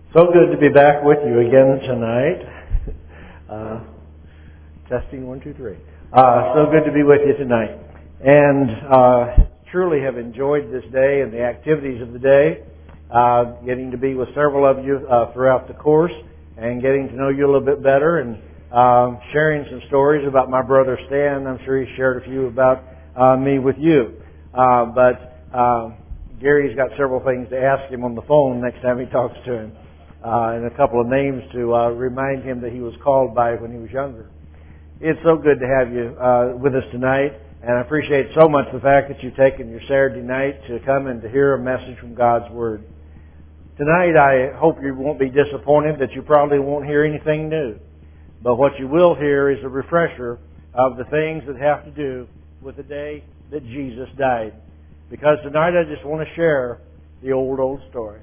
So good to be back with you again tonight. Testing 1, 2, 3. So good to be with you tonight. And truly have enjoyed this day and the activities of the day. Getting to be with several of you throughout the course and getting to know you a little bit better and sharing some stories about my brother Stan. I'm sure he shared a few about me with you. But Gary's got several things to ask him on the phone next time he talks to him. And a couple of names to remind him that he was called by when he was younger. It's so good to have you with us tonight, and I appreciate so much the fact that you've taken your Saturday night to come and to hear a message from God's Word. Tonight, I hope you won't be disappointed that you probably won't hear anything new. But what you will hear is a refresher of the things that have to do with the day that Jesus died. Because tonight I just want to share the old story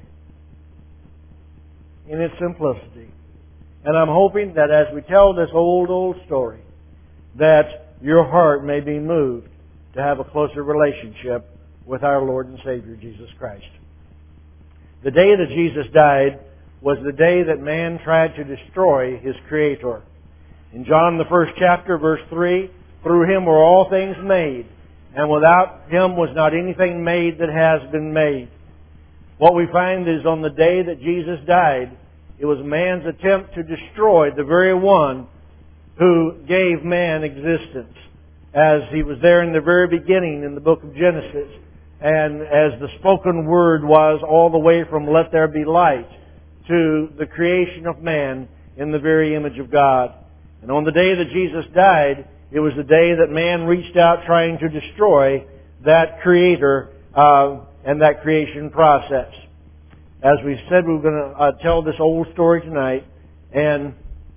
in its simplicity. And I'm hoping that as we tell this old story, that your heart may be moved to have a closer relationship with our Lord and Savior, Jesus Christ. The day that Jesus died was the day that man tried to destroy his Creator. In John, the 1st chapter, verse 3, through Him were all things made, and without Him was not anything made that has been made. What we find is on the day that Jesus died, it was man's attempt to destroy the very one who gave man existence. As he was there in the very beginning in the book of Genesis, and as the spoken word was all the way from let there be light to the creation of man in the very image of God. And on the day that Jesus died, it was the day that man reached out trying to destroy that Creator and that creation process. As we said, we were going to tell this old story tonight, and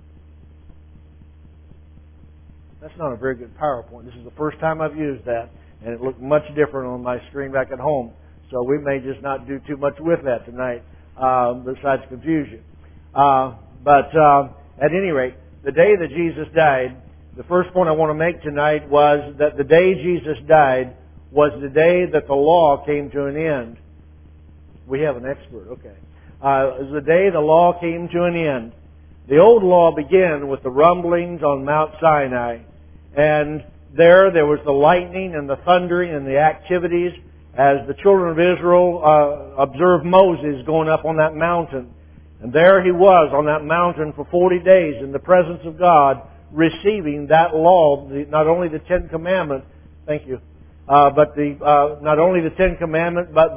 that's not a very good PowerPoint. This is the first time I've used that, and it looked much different on my screen back at home. So we may just not do too much with that tonight, besides confusion. But at any rate, the day that Jesus died, the first point I want to make tonight was that the day Jesus died was the day that the law came to an end. We have an expert, okay. It was the day the law came to an end. The old law began with the rumblings on Mount Sinai. And there was the lightning and the thundering and the activities as the children of Israel observed Moses going up on that mountain. And there he was on that mountain for 40 days in the presence of God, receiving that law, not only the Ten Commandments, thank you, but not only the Ten Commandments, but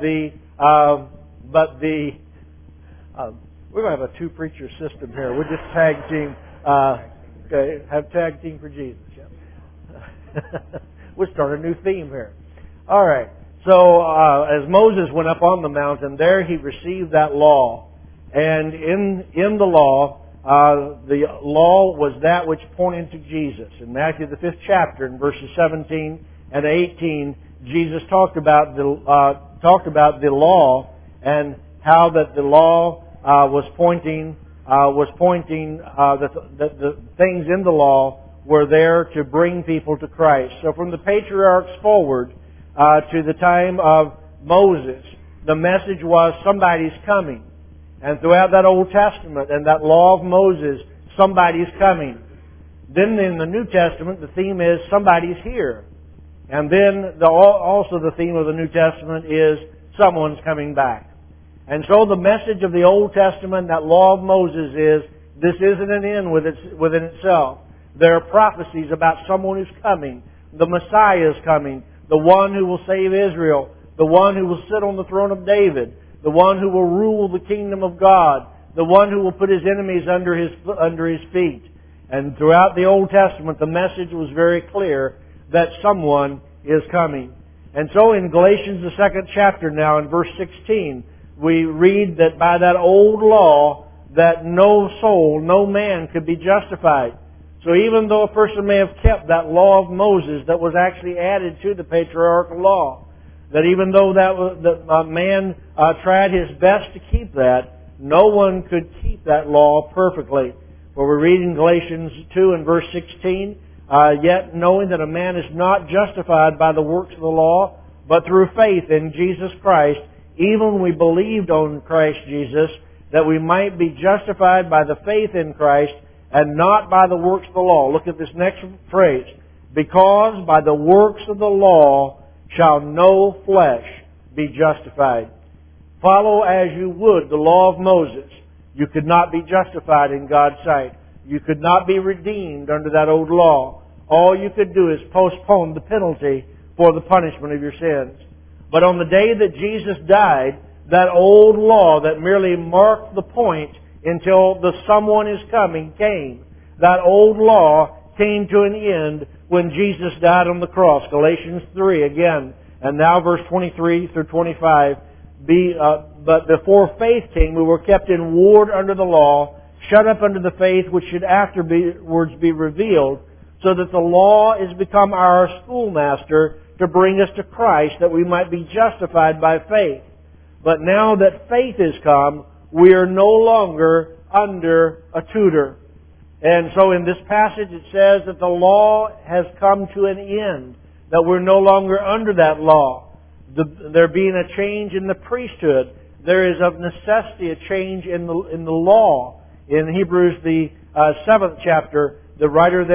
we're going to have a two-preacher system here. We'll just tag team, okay, have tag team for Jesus. Yep. We'll start a new theme here. All right. So as Moses went up on the mountain, there he received that law. And in the law was that which pointed to Jesus. In Matthew the 5th chapter, in verses 17 and 18, Jesus talked about the law and how that the law was pointing that the things in the law were there to bring people to Christ. So from the patriarchs forward to the time of Moses, the message was somebody's coming. And throughout that Old Testament and that law of Moses, somebody's coming. Then in the New Testament, the theme is somebody's here. And then also the theme of the New Testament is someone's coming back. And so the message of the Old Testament, that law of Moses is, this isn't an end within itself. There are prophecies about someone who's coming. The Messiah is coming. The one who will save Israel. The one who will sit on the throne of David. The one who will rule the kingdom of God. The one who will put his enemies under his feet. And throughout the Old Testament, the message was very clear that someone is coming. And so in Galatians, the 2nd chapter now, in verse 16, we read that by that old law, that no soul, no man could be justified. So even though a person may have kept that law of Moses that was actually added to the patriarchal law, that even though that man tried his best to keep that, no one could keep that law perfectly. For we read in Galatians 2 and verse 16, yet knowing that a man is not justified by the works of the law, but through faith in Jesus Christ, even we believed on Christ Jesus, that we might be justified by the faith in Christ and not by the works of the law. Look at this next phrase. Because by the works of the law shall no flesh be justified. Follow as you would the law of Moses. You could not be justified in God's sight. You could not be redeemed under that old law. All you could do is postpone the penalty for the punishment of your sins. But on the day that Jesus died, that old law that merely marked the point until the someone is coming came. That old law came to an end when Jesus died on the cross. Galatians 3 again. And now verse 23 through 25. But before faith came, we were kept in ward under the law, shut up under the faith which should afterwards be revealed, so that the law is become our schoolmaster to bring us to Christ, that we might be justified by faith. But now that faith is come, we are no longer under a tutor. And so in this passage it says that the law has come to an end, that we're no longer under that law. There being a change in the priesthood, there is of necessity a change in the law. In Hebrews, the 7th chapter, the writer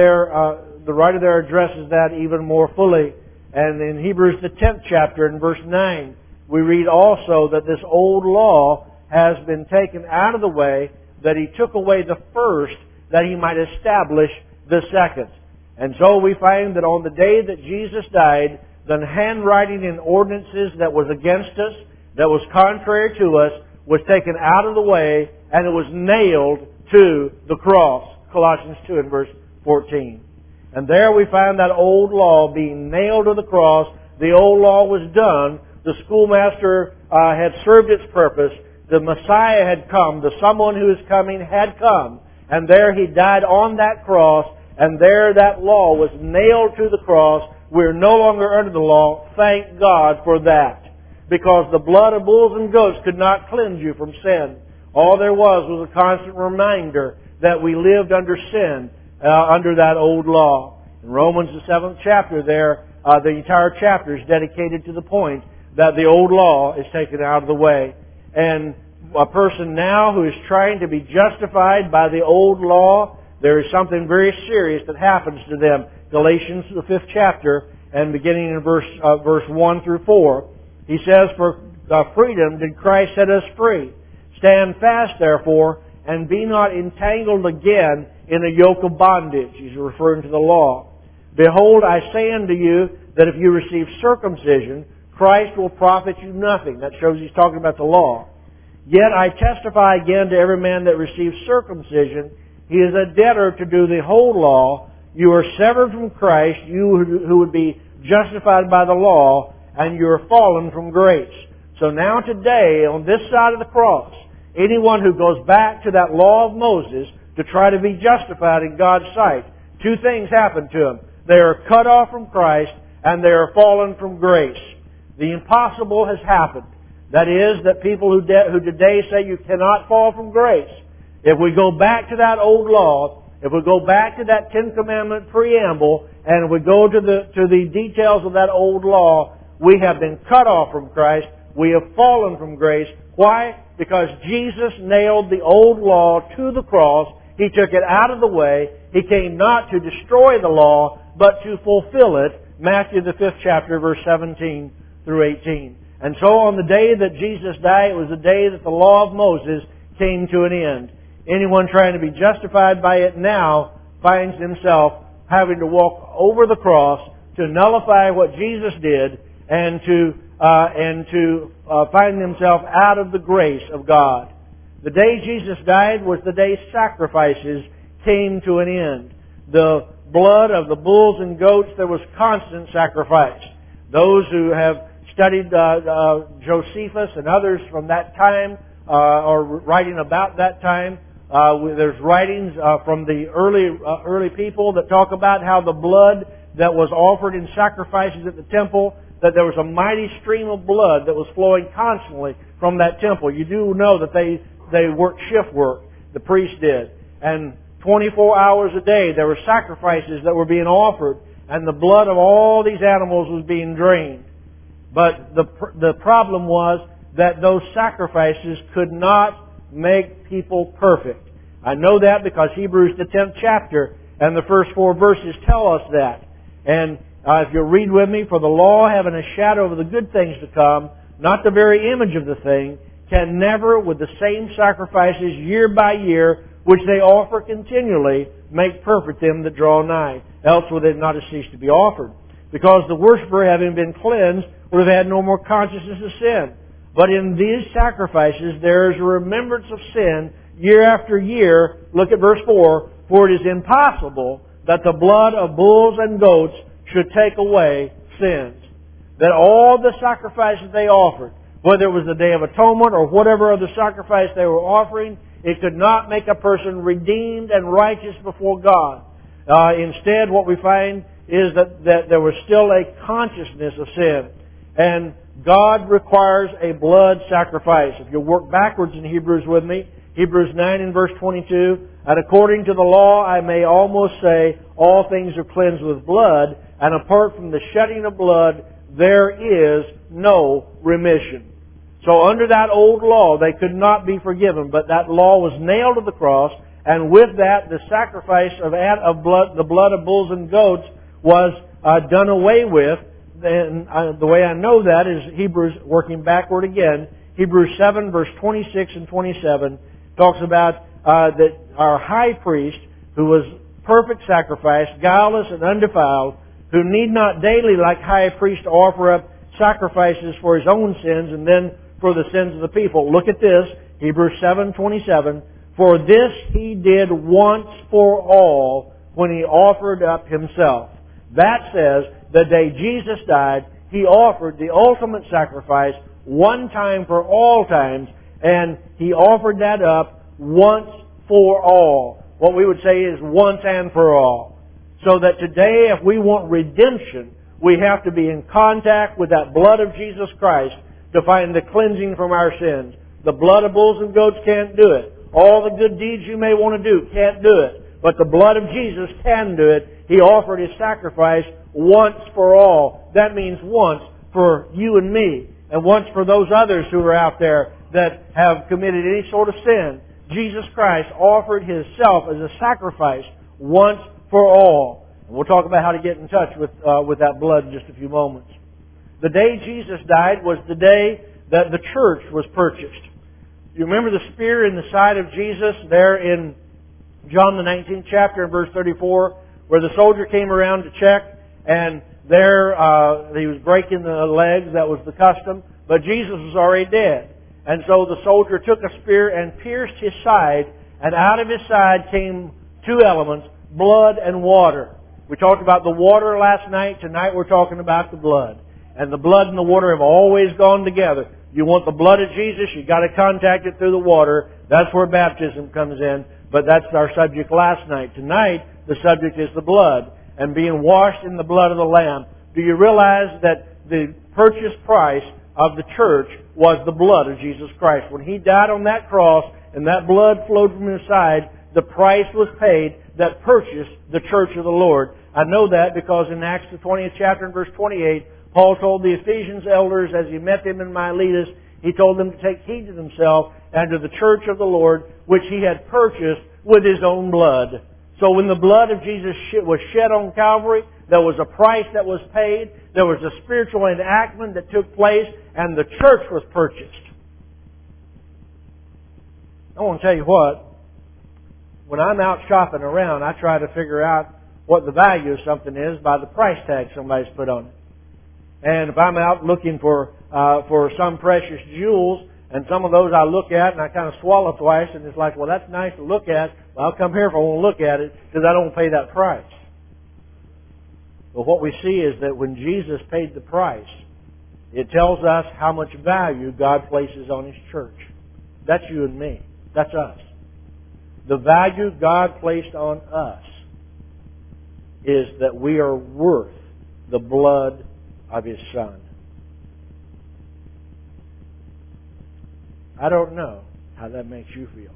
there addresses that even more fully. And in Hebrews, the 10th chapter, in verse 9, we read also that this old law has been taken out of the way, that He took away the first, that He might establish the second. And so we find that on the day that Jesus died, the handwriting in ordinances that was against us, that was contrary to us, was taken out of the way, and it was nailed to the cross. Colossians 2 and verse 14. And there we find that old law being nailed to the cross. The old law was done. The schoolmaster had served its purpose. The Messiah had come. The someone who is coming had come. And there He died on that cross. And there that law was nailed to the cross. We're no longer under the law. Thank God for that. Because the blood of bulls and goats could not cleanse you from sin. All there was a constant reminder that we lived under sin, under that old law. In Romans, the 7th chapter there, the entire chapter is dedicated to the point that the old law is taken out of the way. And a person now who is trying to be justified by the old law, there is something very serious that happens to them. Galatians, the 5th chapter, and beginning in verse 1 through 4, he says, For freedom did Christ set us free. Stand fast, therefore, and be not entangled again in a yoke of bondage. He's referring to the law. Behold, I say unto you that if you receive circumcision, Christ will profit you nothing. That shows he's talking about the law. Yet I testify again to every man that receives circumcision, he is a debtor to do the whole law. You are severed from Christ, you who would be justified by the law, and you are fallen from grace. So now today, on this side of the cross, anyone who goes back to that law of Moses to try to be justified in God's sight, two things happen to them. They are cut off from Christ and they are fallen from grace. The impossible has happened. That is, that people who today say you cannot fall from grace, if we go back to that old law, if we go back to that Ten Commandment preamble, and we go to the details of that old law, we have been cut off from Christ. We have fallen from grace. Why? Because Jesus nailed the old law to the cross. He took it out of the way. He came not to destroy the law, but to fulfill it. Matthew the 5th chapter, verse 17 through 18. And so on the day that Jesus died, it was the day that the law of Moses came to an end. Anyone trying to be justified by it now finds himself having to walk over the cross to nullify what Jesus did and to find himself out of the grace of God. The day Jesus died was the day sacrifices came to an end. The blood of the bulls and goats, there was constant sacrifice. Those who have studied Josephus and others from that time are writing about that time. There's writings from the early people that talk about how the blood that was offered in sacrifices at the temple, that there was a mighty stream of blood that was flowing constantly from that temple. You do know that they worked shift work, the priest did. And 24 hours a day there were sacrifices that were being offered, and the blood of all these animals was being drained. But the problem was that those sacrifices could not make people perfect. I know that because Hebrews, the 10th chapter, and the first 4 verses tell us that. And if you'll read with me, for the law having a shadow of the good things to come, not the very image of the thing, can never, with the same sacrifices year by year, which they offer continually, make perfect them that draw nigh. Else would it not have ceased to be offered. Because the worshipper, having been cleansed, would have had no more consciousness of sin. But in these sacrifices there is a remembrance of sin year after year. Look at verse 4. For it is impossible that the blood of bulls and goats should take away sins. That all the sacrifices they offered, whether it was the Day of Atonement or whatever other sacrifice they were offering, it could not make a person redeemed and righteous before God. Instead, what we find is that there was still a consciousness of sin. And God requires a blood sacrifice. If you work backwards in Hebrews with me, Hebrews 9 and verse 22, and according to the law I may almost say all things are cleansed with blood, and apart from the shedding of blood there is no remission. So under that old law they could not be forgiven, but that law was nailed to the cross, and with that the sacrifice of blood, the blood of bulls and goats, was done away with. And the way I know that is Hebrews, working backward again, Hebrews 7 verse 26 and 27 talks about that our high priest, who was perfect sacrifice, guileless and undefiled, who need not daily like high priest offer up sacrifices for his own sins and then for the sins of the people. Look at this, Hebrews 7:27. For this he did once for all when he offered up himself. That says, the day Jesus died, he offered the ultimate sacrifice one time for all times, and he offered that up once for all. What we would say is once and for all. So that today, if we want redemption, we have to be in contact with that blood of Jesus Christ to find the cleansing from our sins. The blood of bulls and goats can't do it. All the good deeds you may want to do can't do it. But the blood of Jesus can do it. He offered His sacrifice once for all. That means once for you and me, and once for those others who are out there that have committed any sort of sin. Jesus Christ offered Himself as a sacrifice once for all. And we'll talk about how to get in touch with that blood in just a few moments. The day Jesus died was the day that the church was purchased. You remember the spear in the side of Jesus there in John the 19th chapter and verse 34, where the soldier came around to check, and there he was breaking the legs. That was the custom. But Jesus was already dead. And so the soldier took a spear and pierced his side, and out of his side came two elements, blood and water. We talked about the water last night. Tonight we're talking about the blood. And the blood and the water have always gone together. You want the blood of Jesus, you've got to contact it through the water. That's where baptism comes in. But that's our subject last night. Tonight, the subject is the blood and being washed in the blood of the Lamb. Do you realize that the purchase price of the church was the blood of Jesus Christ? When He died on that cross and that blood flowed from His side, the price was paid that purchased the church of the Lord. I know that because in Acts the 20th chapter and verse 28, Paul told the Ephesians elders as he met them in Miletus, he told them to take heed to themselves and to the church of the Lord, which he had purchased with his own blood. So when the blood of Jesus was shed on Calvary, there was a price that was paid, there was a spiritual enactment that took place, and the church was purchased. I want to tell you what, when I'm out shopping around, I try to figure out what the value of something is by the price tag somebody's put on it. And if I'm out looking for some precious jewels, and some of those I look at and I kind of swallow twice, and it's like, well, that's nice to look at, but I'll come here if I want to look at it because I don't pay that price. But what we see is that when Jesus paid the price, it tells us how much value God places on His church. That's you and me. That's us. The value God placed on us is that we are worth the blood of His Son. I don't know how that makes you feel,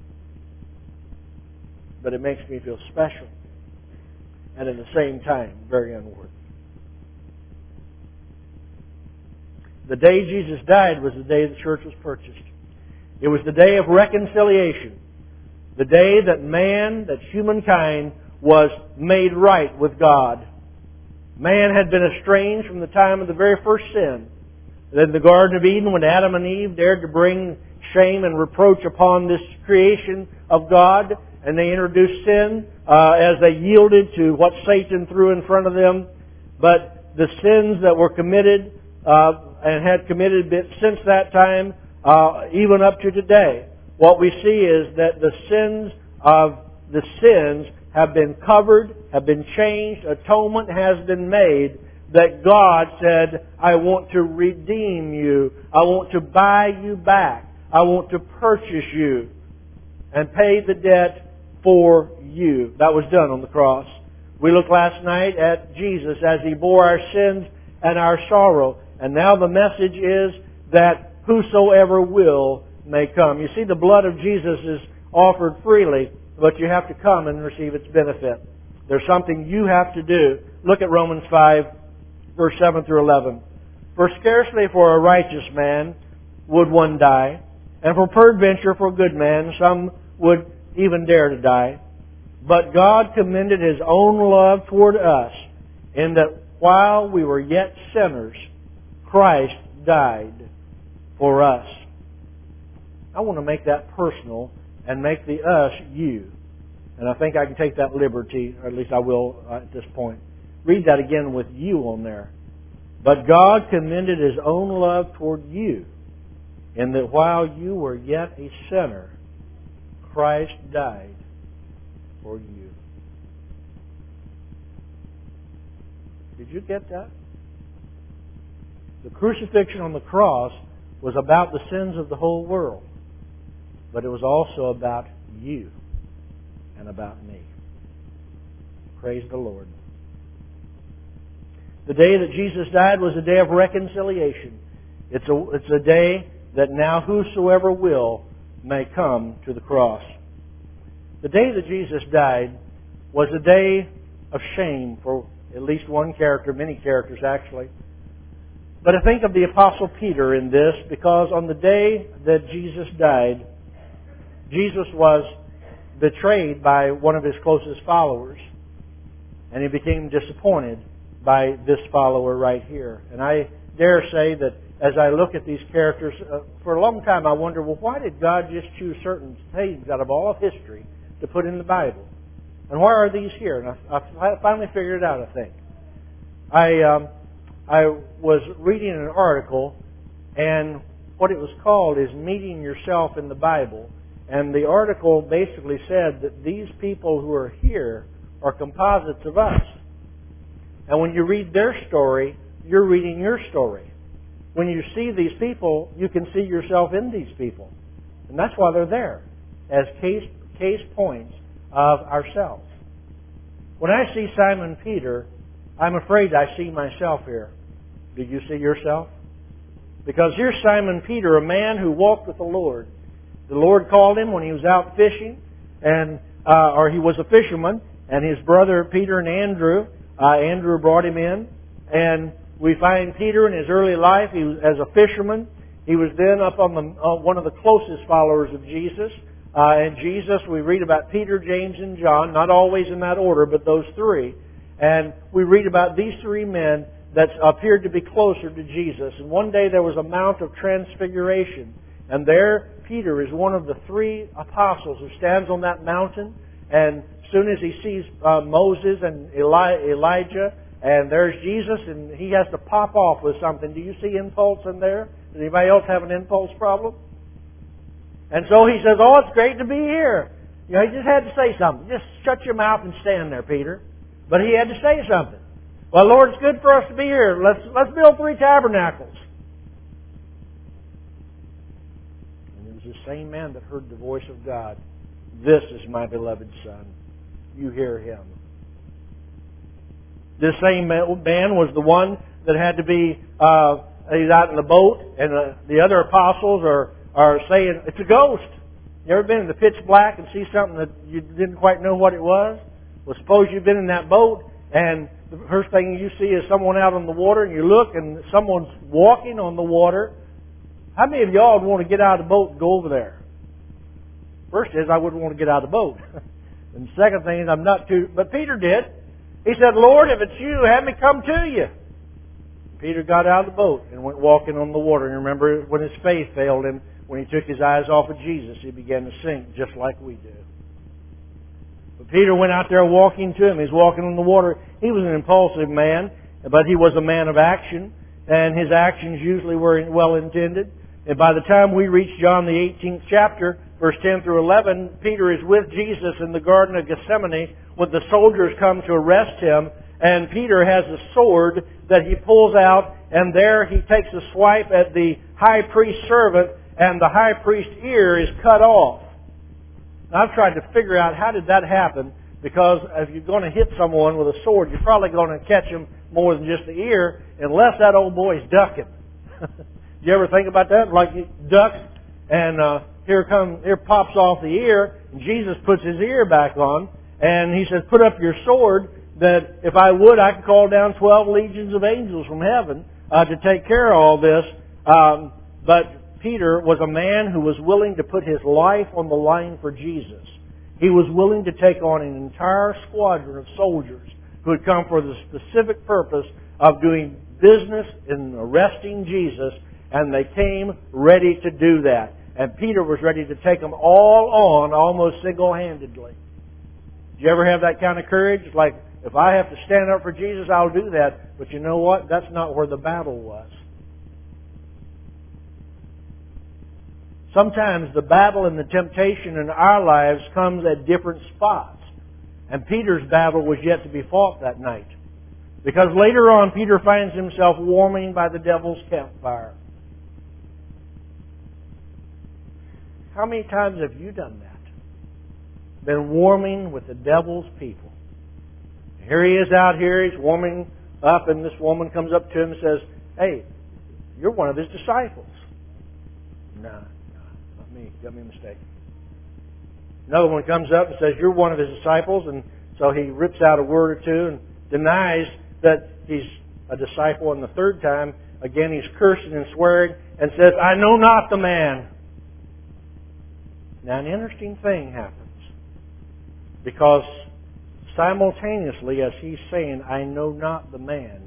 but it makes me feel special and at the same time very unworthy. The day Jesus died was the day the church was purchased. It was the day of reconciliation. The day that that humankind was made right with God. Man had been estranged from the time of the very first sin. In the Garden of Eden, when Adam and Eve dared to bring shame and reproach upon this creation of God, and they introduced sin as they yielded to what Satan threw in front of them. But the sins that were committed and had committed since that time, even up to today, what we see is that the sins have been covered, have been changed, atonement has been made, that God said, I want to redeem you. I want to buy you back. I want to purchase you and pay the debt for you. That was done on the cross. We looked last night at Jesus as He bore our sins and our sorrow. And now the message is that whosoever will may come. You see, the blood of Jesus is offered freely, but you have to come and receive its benefit. There's something you have to do. Look at Romans 5, verse 7 through 11. For scarcely for a righteous man would one die, and for peradventure for a good man some would even dare to die. But God commended His own love toward us, in that while we were yet sinners, Christ died for us. I want to make that personal and make the us you. And I think I can take that liberty, or at least I will at this point. Read that again with you on there. But God commended His own love toward you, in that while you were yet a sinner, Christ died for you. Did you get that? The crucifixion on the cross was about the sins of the whole world, but it was also about you and about me. Praise the Lord. The day that Jesus died was a day of reconciliation. It's a day that now whosoever will may come to the cross. The day that Jesus died was a day of shame for at least one character, many characters actually. But I think of the Apostle Peter in this, because on the day that Jesus died, Jesus was betrayed by one of His closest followers. And He became disappointed by this follower right here. And I dare say that as I look at these characters, for a long time I wonder, well, why did God just choose certain things out of all of history to put in the Bible? And why are these here? And I finally figured it out, I think. I was reading an article, and what it was called is Meeting Yourself in the Bible. And the article basically said that these people who are here are composites of us. And when you read their story, you're reading your story. When you see these people, you can see yourself in these people. And that's why they're there, as case points of ourselves. When I see Simon Peter, I'm afraid I see myself here. Do you see yourself? Because here's Simon Peter, a man who walked with the Lord. The Lord called him when he was out fishing, or he was a fisherman, and his brother Peter and Andrew brought him in. And we find Peter in his early life, he was, as a fisherman. He was then up on one of the closest followers of Jesus. And Jesus, we read about Peter, James, and John, not always in that order, but those three. And we read about these three men that appeared to be closer to Jesus. And one day there was a Mount of Transfiguration. And there Peter is one of the three apostles who stands on that mountain. And as soon as he sees Moses and Elijah, and there's Jesus, and he has to pop off with something. Do you see impulse in there? Does anybody else have an impulse problem? And so he says, oh, it's great to be here. You know, he just had to say something. Just shut your mouth and stand there, Peter. But he had to say something. Well, Lord, it's good for us to be here. Let's build 3 tabernacles. And it was the same man that heard the voice of God. This is my beloved Son. You hear Him. This same man was the one that had to be, he's out in the boat, and the other apostles are saying, it's a ghost. You ever been in the pitch black and see something that you didn't quite know what it was? Well, suppose you've been in that boat, and the first thing you see is someone out on the water, and you look, and someone's walking on the water. How many of y'all would want to get out of the boat and go over there? First is, I wouldn't want to get out of the boat. And the second thing is, I'm not too... But Peter did. He said, Lord, if it's you, have me come to you. Peter got out of the boat and went walking on the water. And remember, when his faith failed him, when he took his eyes off of Jesus, he began to sink just like we do. But Peter went out there walking to him. He's walking on the water. He was an impulsive man, but he was a man of action. And his actions usually were well intended. And by the time we reach John the 18th chapter, verse 10 through 11, Peter is with Jesus in the Garden of Gethsemane when the soldiers come to arrest him. And Peter has a sword that he pulls out, and there he takes a swipe at the high priest's servant, and the high priest's ear is cut off. Now, I've tried to figure out how did that happen, because if you're going to hit someone with a sword, you're probably going to catch him more than just the ear, unless that old boy's ducking. Do you ever think about that? Like he ducks, and here pops off the ear, and Jesus puts his ear back on, and he says, put up your sword, that if I would, I could call down 12 legions of angels from heaven to take care of all this. But Peter was a man who was willing to put his life on the line for Jesus. He was willing to take on an entire squadron of soldiers who had come for the specific purpose of doing business in arresting Jesus, and they came ready to do that. And Peter was ready to take them all on almost single-handedly. Do you ever have that kind of courage? It's like, if I have to stand up for Jesus, I'll do that. But you know what? That's not where the battle was. Sometimes the battle and the temptation in our lives comes at different spots. And Peter's battle was yet to be fought that night. Because later on, Peter finds himself warming by the devil's campfire. How many times have you done that? Been warming with the devil's people. Here he is out here, he's warming up, and this woman comes up to him and says, hey, you're one of his disciples. No, not me. Got me mistaken. Another one comes up and says, you're one of his disciples, and so he rips out a word or two and denies that he's a disciple. And the third time, again, he's cursing and swearing and says, I know not the man. Now, an interesting thing happens. Because simultaneously, as he's saying, I know not the man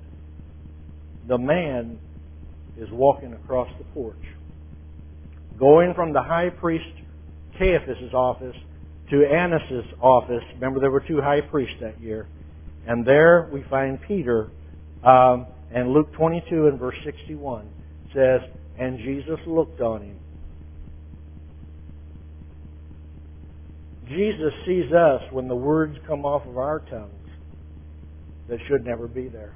is walking across the porch. Going from the high priest Caiaphas' office to Annas' office. Remember, there were two high priests that year. And there we find Peter. And Luke 22 and verse 61 says, and Jesus looked on him. Jesus sees us when the words come off of our tongues that should never be there.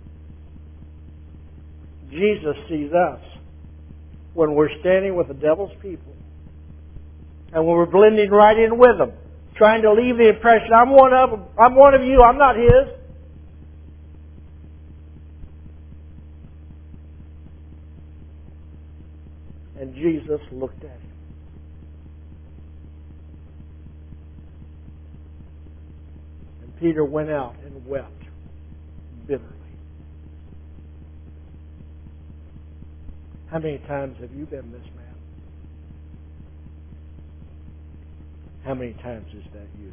Jesus sees us when we're standing with the devil's people and when we're blending right in with them, trying to leave the impression, I'm one of them, I'm one of you, I'm not his. And Jesus looked at him. Peter went out and wept bitterly. How many times have you been this man? How many times is that you?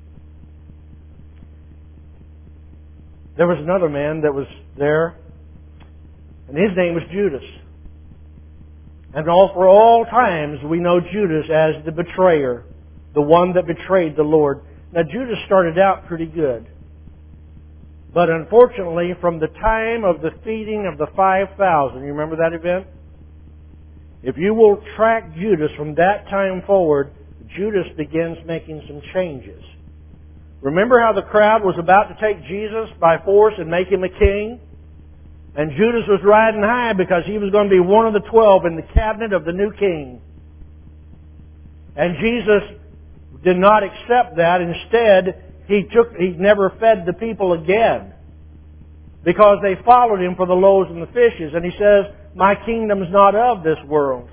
There was another man that was there, and his name was Judas. And for all times we know Judas as the betrayer, the one that betrayed the Lord. Now, Judas started out pretty good. But unfortunately, from the time of the feeding of the 5,000, you remember that event? If you will track Judas from that time forward, Judas begins making some changes. Remember how the crowd was about to take Jesus by force and make him a king? And Judas was riding high because he was going to be one of the 12 in the cabinet of the new king. And Jesus did not accept that. Instead, he never fed the people again because they followed him for the loaves and the fishes. And he says, my kingdom is not of this world.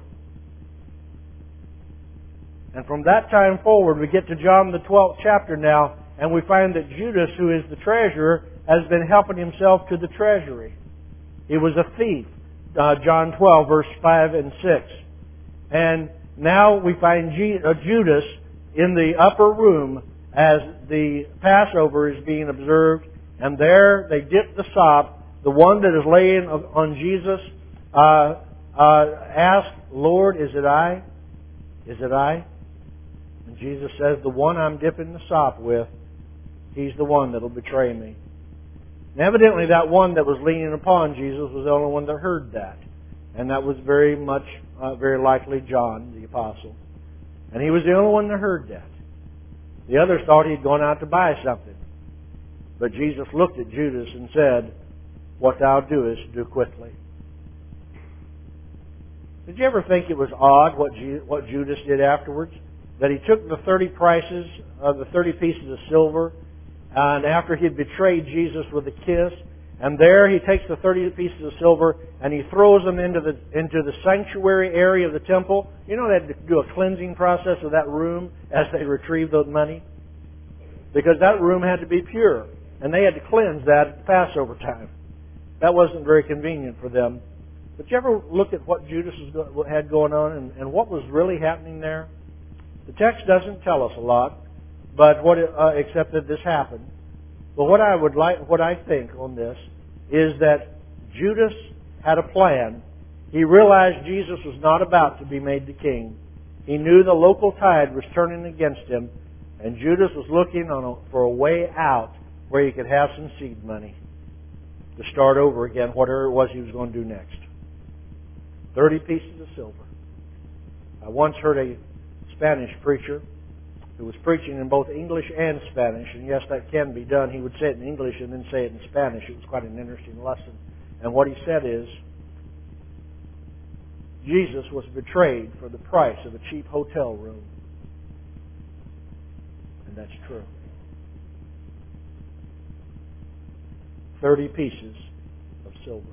And from that time forward, we get to John the 12th chapter now, and we find that Judas, who is the treasurer, has been helping himself to the treasury. He was a thief. John 12, verse 5 and 6. And now we find Judas in the upper room as the Passover is being observed, and there they dip the sop. The one that is laying on Jesus asks, Lord, is it I? Is it I? And Jesus says, the one I'm dipping the sop with, he's the one that will betray me. And evidently that one that was leaning upon Jesus was the only one that heard that. And that was very likely John, the apostle. And he was the only one that heard that. The others thought he'd gone out to buy something. But Jesus looked at Judas and said, what thou doest, do quickly. Did you ever think it was odd what Judas did afterwards? That he took the 30 prices of the 30 pieces of silver, and after he had betrayed Jesus with a kiss, and there he takes the 30 pieces of silver and he throws them into the sanctuary area of the temple. You know they had to do a cleansing process of that room as they retrieved the money? Because that room had to be pure. And they had to cleanse that at Passover time. That wasn't very convenient for them. But you ever look at what Judas had going on and what was really happening there? The text doesn't tell us a lot, but except that this happened. But what I think on this is that Judas had a plan. He realized Jesus was not about to be made the king. He knew the local tide was turning against him, and Judas was looking for a way out where he could have some seed money to start over again, whatever it was he was going to do next. 30 pieces of silver. I once heard a Spanish preacher who was preaching in both English and Spanish, and yes, that can be done. He would say it in English and then say it in Spanish. It was quite an interesting lesson. And what he said is, Jesus was betrayed for the price of a cheap hotel room. And that's true. 30 pieces of silver.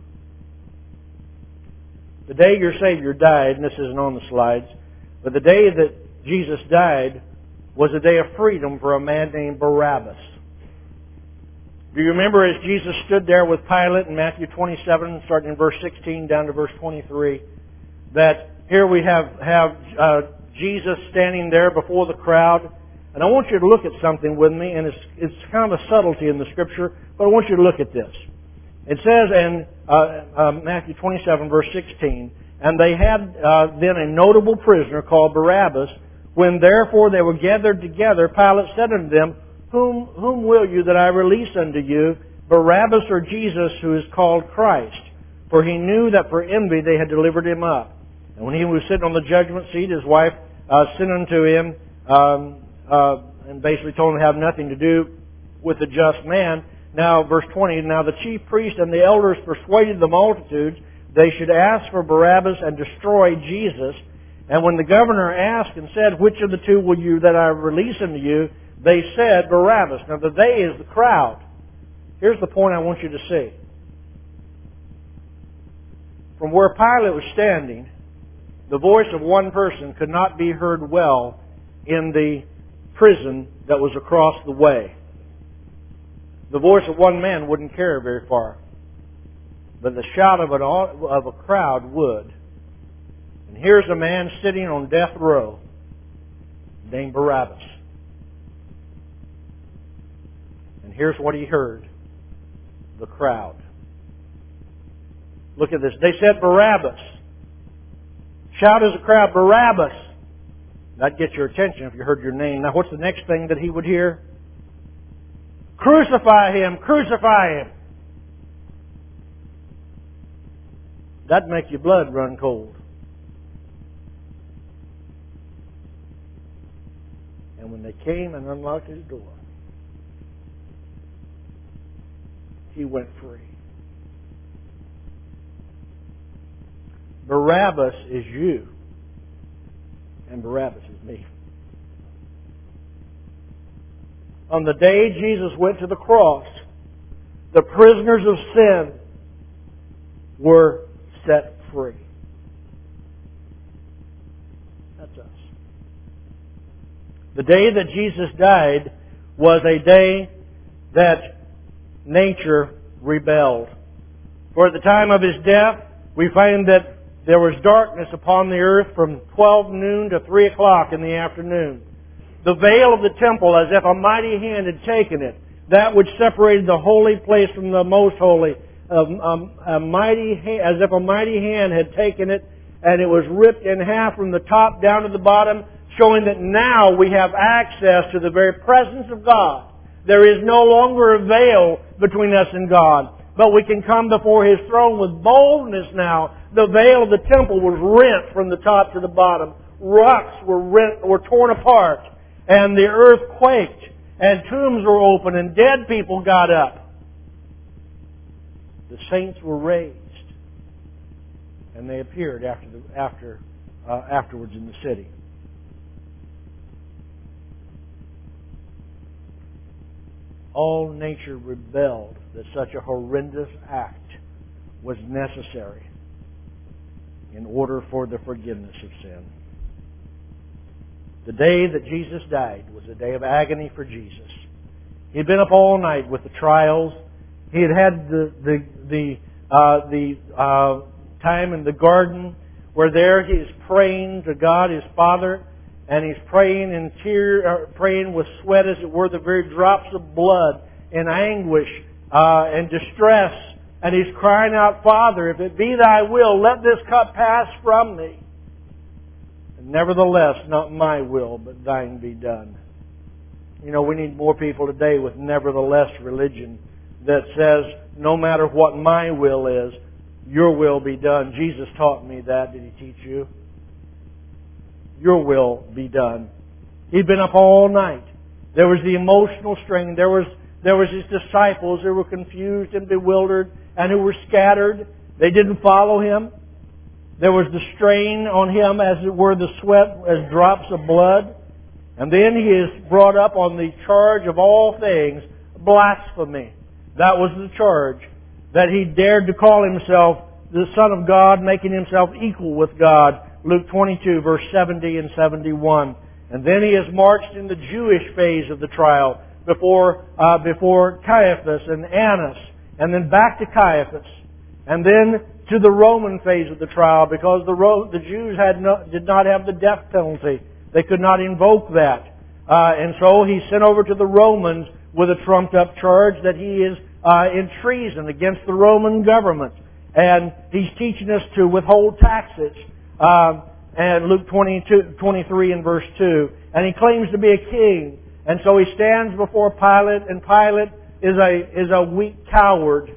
The day your Savior died, and this isn't on the slides, but the day that Jesus died was a day of freedom for a man named Barabbas. Do you remember as Jesus stood there with Pilate in Matthew 27, starting in verse 16 down to verse 23, that here we have Jesus standing there before the crowd. And I want you to look at something with me, and it's kind of a subtlety in the Scripture, but I want you to look at this. It says in Matthew 27, verse 16, and they had then a notable prisoner called Barabbas. When therefore they were gathered together, Pilate said unto them, Whom will you that I release unto you, Barabbas or Jesus, who is called Christ? For he knew that for envy they had delivered him up. And when he was sitting on the judgment seat, his wife sent unto him and basically told him to have nothing to do with the just man. Now, verse 20, now the chief priests and the elders persuaded the multitudes they should ask for Barabbas and destroy Jesus. And when the governor asked and said, which of the two will you that I release unto you? They said, Barabbas. Now the they is the crowd. Here's the point I want you to see. From where Pilate was standing, the voice of one person could not be heard well in the prison that was across the way. The voice of one man wouldn't carry very far. But the shout of a crowd would. And here's a man sitting on death row named Barabbas. And here's what he heard. The crowd. Look at this. They said Barabbas. Shout as a crowd, Barabbas. That'd get your attention if you heard your name. Now what's the next thing that he would hear? Crucify him! Crucify him! That'd make your blood run cold. And when they came and unlocked his door, he went free. Barabbas is you, and Barabbas is me. On the day Jesus went to the cross, the prisoners of sin were set free. That's us. The day that Jesus died was a day that nature rebelled. For at the time of His death, we find that there was darkness upon the earth from 12 noon to 3 o'clock in the afternoon. the veil of the temple as if a mighty hand had taken it. That which separated the holy place from the most holy. As if a mighty hand had taken it, and it was ripped in half from the top down to the bottom, showing that now we have access to the very presence of God. There is no longer a veil between us and God, but we can come before His throne with boldness now. The veil of the temple was rent from the top to the bottom. Rocks were torn apart, and the earth quaked, and tombs were opened, and dead people got up. The saints were raised, and they appeared afterwards in the city. All nature rebelled that such a horrendous act was necessary in order for the forgiveness of sin. The day that Jesus died was a day of agony for Jesus. He'd been up all night with the trials. He had the time in the garden where there he is praying to God, His Father, and he's praying in praying with sweat, as it were, the very drops of blood, in anguish and distress. And he's crying out, Father, if it be Thy will, let this cup pass from me. And nevertheless, not my will, but Thine be done. You know, we need more people today with nevertheless religion that says, no matter what my will is, Your will be done. Jesus taught me that. Did He teach you? Your will be done. He'd been up all night. There was the emotional strain. There was His disciples who were confused and bewildered and who were scattered. They didn't follow Him. There was the strain on Him, as it were, the sweat as drops of blood. And then He is brought up on the charge of all things, blasphemy. That was the charge. That He dared to call Himself the Son of God, making Himself equal with God. Luke 22, verse 70 and 71. And then He is marched in the Jewish phase of the trial before Caiaphas and Annas, and then back to Caiaphas, and then to the Roman phase of the trial, because the Jews did not have the death penalty. They could not invoke that. And so He's sent over to the Romans with a trumped-up charge that He is in treason against the Roman government. And He's teaching us to withhold taxes. And Luke 23 and verse 2. And He claims to be a king. And so He stands before Pilate, and Pilate is a weak coward.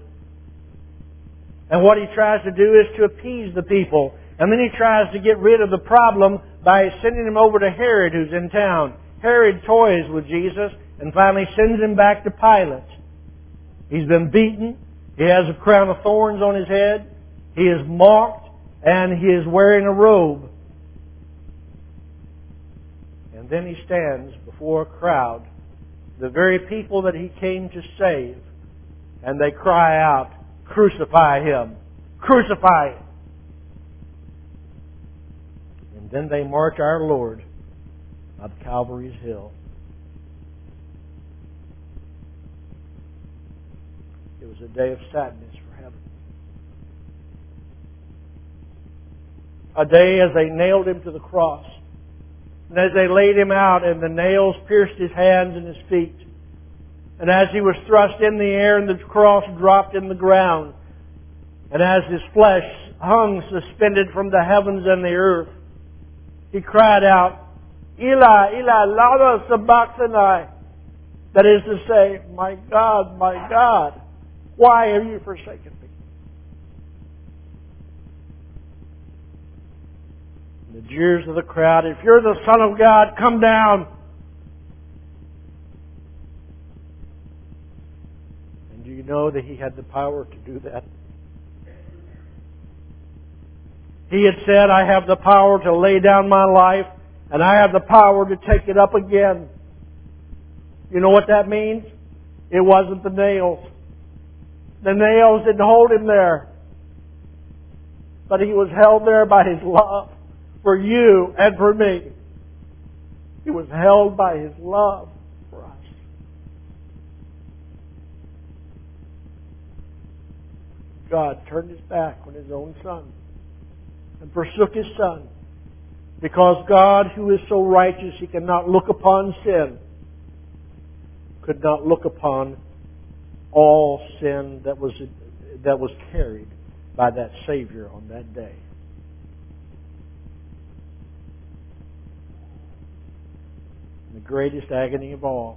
And what he tries to do is to appease the people. And then he tries to get rid of the problem by sending him over to Herod, who's in town. Herod toys with Jesus and finally sends him back to Pilate. He's been beaten. He has a crown of thorns on his head. He is mocked, and he is wearing a robe. And then he stands before a crowd, the very people that he came to save, and they cry out, "Crucify Him! Crucify Him!" And then they march our Lord up Calvary's hill. It was a day of sadness for heaven. A day as they nailed Him to the cross. And as they laid Him out and the nails pierced His hands and His feet. And as He was thrust in the air and the cross dropped in the ground. And as His flesh hung suspended from the heavens and the earth, He cried out, "Eli, Eli, lama sabachthani." That is to say, my God, why have You forsaken me?" And the jeers of the crowd, "If You're the Son of God, come down." And do you know that He had the power to do that? He had said, "I have the power to lay down my life, and I have the power to take it up again." You know what that means? It wasn't the nails. The nails didn't hold Him there. But He was held there by His love for you and for me. He was held by His love for us. God turned His back on His own Son and forsook His Son Because God, who is so righteous, He cannot look upon sin, could not look upon all sin that was carried by that Savior on that day. The greatest agony of all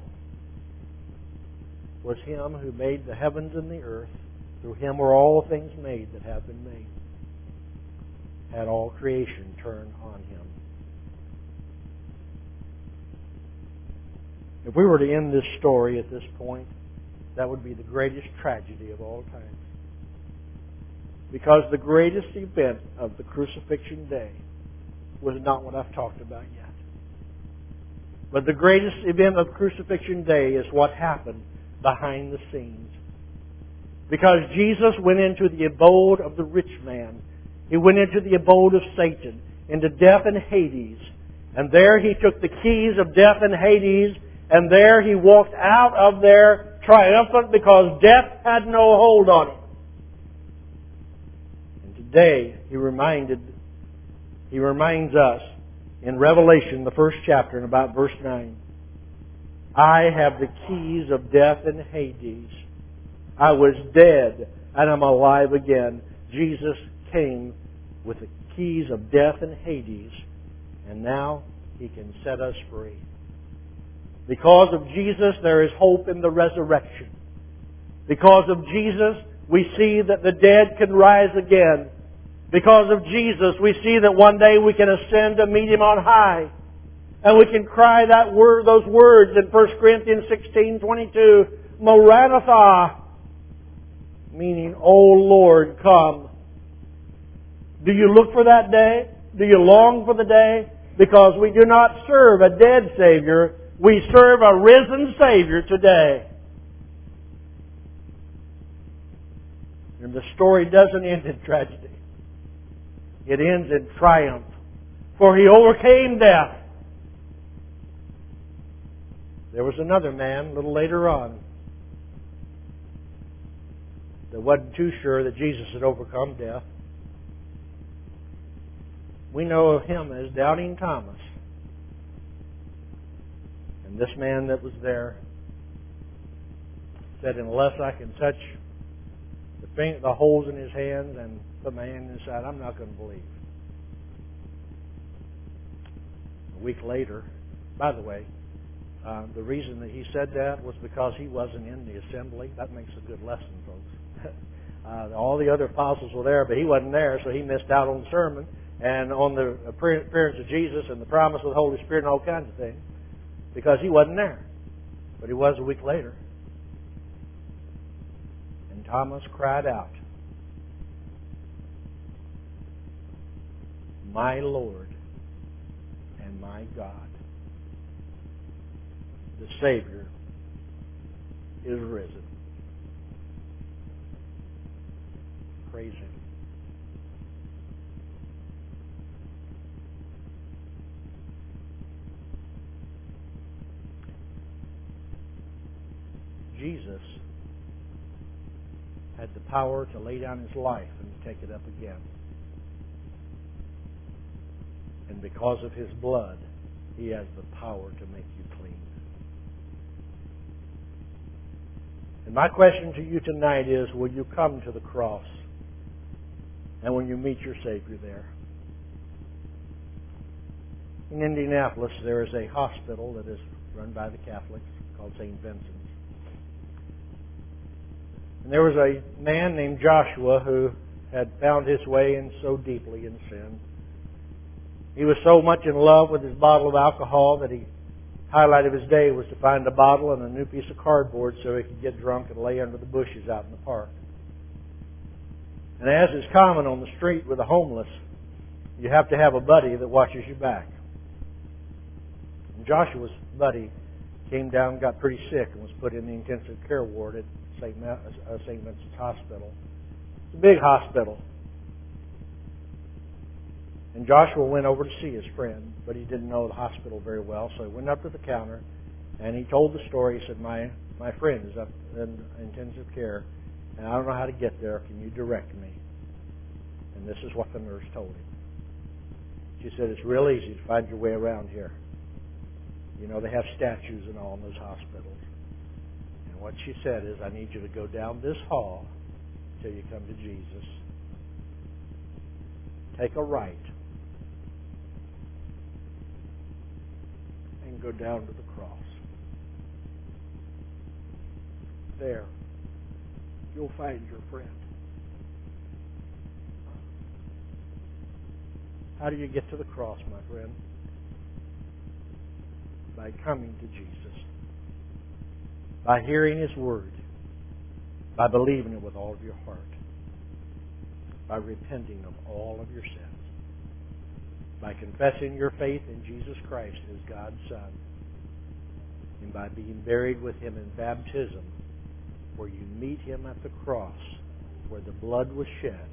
was Him who made the heavens and the earth. Through Him were all things made that have been made. Had all creation turn on Him. If we were to end this story at this point, that would be the greatest tragedy of all time. Because the greatest event of the crucifixion day was not what I've talked about yet. But the greatest event of crucifixion day is what happened behind the scenes. Because Jesus went into the abode of the rich man. He went into the abode of Satan, into death and Hades. And there He took the keys of death and Hades, and there He walked out of there triumphant because death had no hold on Him. And today He reminds us in Revelation, the first chapter, in about verse 9, I have the keys of death and Hades. I was dead and I'm alive again. Jesus came with the keys of death and Hades, and now He can set us free. Because of Jesus, there is hope in the resurrection. Because of Jesus, we see that the dead can rise again. Because of Jesus, we see that one day we can ascend to meet Him on high. And we can cry those words in 1 Corinthians 16:22, Maranatha, meaning, O Lord, come. Do you look for that day? Do you long for the day? Because we do not serve a dead Savior. We serve a risen Savior today. And the story doesn't end in tragedy. It ends in triumph. For He overcame death. There was another man a little later on that wasn't too sure that Jesus had overcome death. We know of him as Doubting Thomas. And this man that was there said, unless I can touch the holes in His hands and put my hand inside, I'm not going to believe. A week later, by the way, the reason that he said that was because he wasn't in the assembly. That makes a good lesson, folks. All the other apostles were there, but he wasn't there, so he missed out on the sermon and on the appearance of Jesus and the promise of the Holy Spirit and all kinds of things, because he wasn't there. But he was a week later. And Thomas cried out, my Lord and my God. The Savior is risen. Praise Him. Jesus had the power to lay down His life and to take it up again. And because of His blood, He has the power to make you clean. And my question to you tonight is, will you come to the cross? And will you meet your Savior there? In Indianapolis, there is a hospital that is run by the Catholics called St. Vincent's. And there was a man named Joshua who had found his way in so deeply in sin. He was so much in love with his bottle of alcohol that the highlight of his day was to find a bottle and a new piece of cardboard so he could get drunk and lay under the bushes out in the park. And as is common on the street with the homeless, you have to have a buddy that watches your back. And Joshua's buddy came down and got pretty sick and was put in the intensive care ward at St. Vincent's Hospital. It's a big hospital. And Joshua went over to see his friend, but he didn't know the hospital very well, so he went up to the counter and he told the story. He said, my friend is up in intensive care, and I don't know how to get there. Can you direct me? And this is what the nurse told him. She said, it's real easy to find your way around here. You know, they have statues and all in those hospitals. And what she said is, I need you to go down this hall till you come to Jesus. Take a right and go down to the cross. There, you'll find your friend. How do you get to the cross, my friend? By coming to Jesus. By hearing His Word. By believing it with all of your heart. By repenting of all of your sins. By confessing your faith in Jesus Christ as God's Son. And by being buried with Him in baptism, where you meet Him at the cross, where the blood was shed,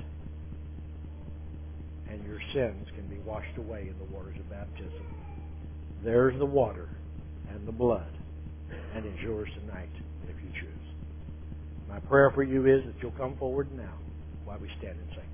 and your sins can be washed away in the waters of baptism. There's the water and the blood, and it's yours tonight if you choose. My prayer for you is that you'll come forward now while we stand and sing.